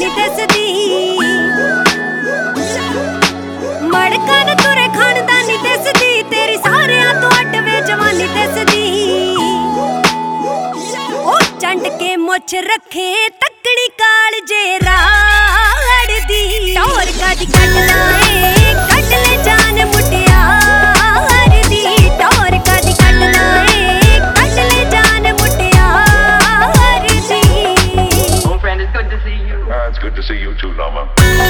ਨੀ ਦਿਸਦੀ ਮੜਕਾਂ ਨੂੰ ਤੁਰੇ ਖਾਨਦਾਨੀ ਦਿਸਦੀ ਤੇਰੀ ਸਾਰਿਆਂ ਤੋਂ ਅੱਡ ਵੇ ਜਵਾਨੀ ਦਿਸਦੀ ਉਹ ਚੰਡ ਕੇ ਮੁੱਛ ਰੱਖੇ ਤੱਕੜੀ ਕਾਲ ਜੇ ਰਾੜ ਦੀ ਟੌਰ ਕਾਦੀ ਕੱਢ ਲਾਏ ਕੱਢ ਲੈ ਜਾਨ ਮੁਟਿਆਰ ਦੀ ਟੌਰ ਕਾਦੀ ਕੱਢ ਲਾਏ ਕੱਢ ਲੈ ਜਾਨ ਮੁਟਿਆਰ ਦੀ Oh friend, it's good to see you. It's good to see you too, Lama.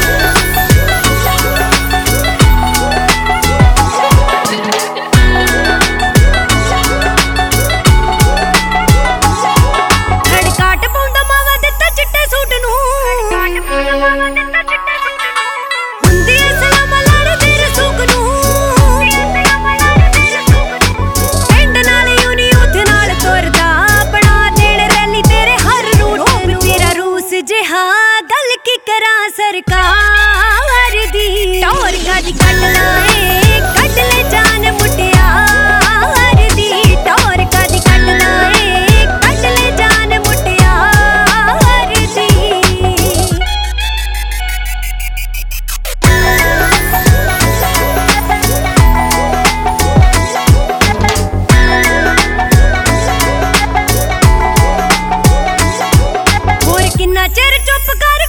ਹੜਕਾਟ ਪਾਉਂਦਾ ਮਾਵਾ ਦਿੱਤਾ ਚਿੱਟੇ ਸੂਟ ਨੂੰ ਹੁੰਦੀ ਐ ਸਲਾਮਾਂ ਲੜਦੀ ਰਸੂਕ ਨੂੰ ਪਿੰਡ ਨਾਲ ਯੂਨੀ ਯੂਥ ਨਾਲ ਤੁਰਦਾ ਬਣਾ ਦੇਣ ਰੈਲੀ ਤੇਰੇ ਹਰ ਰੂਟ ਨੂੰ ਤੇਰਾ ਰੂਸ ਜਿਹਾ ਗੱਲ ਕੀ ਕਰਾਂ ਸਰਕਾਰ ਦੀ ਟੌਰ ਕਾਦੀ ਕੱਢ ਲਾਏ ਕੱਢ ਲੈ ਜਾਨ ਮੁਟਿਆਰ ਦੀ ਟੌਰ ਕਾਦੀ ਕੱਢ ਲਾਏ ਕੱਢ ਲੈ ਜਾਨ ਮੁਟਿਆਰ ਦੀ ਹੋਰ ਕਿੰਨਾ ਚਿਰ ਚੁੱਪ ਕਰ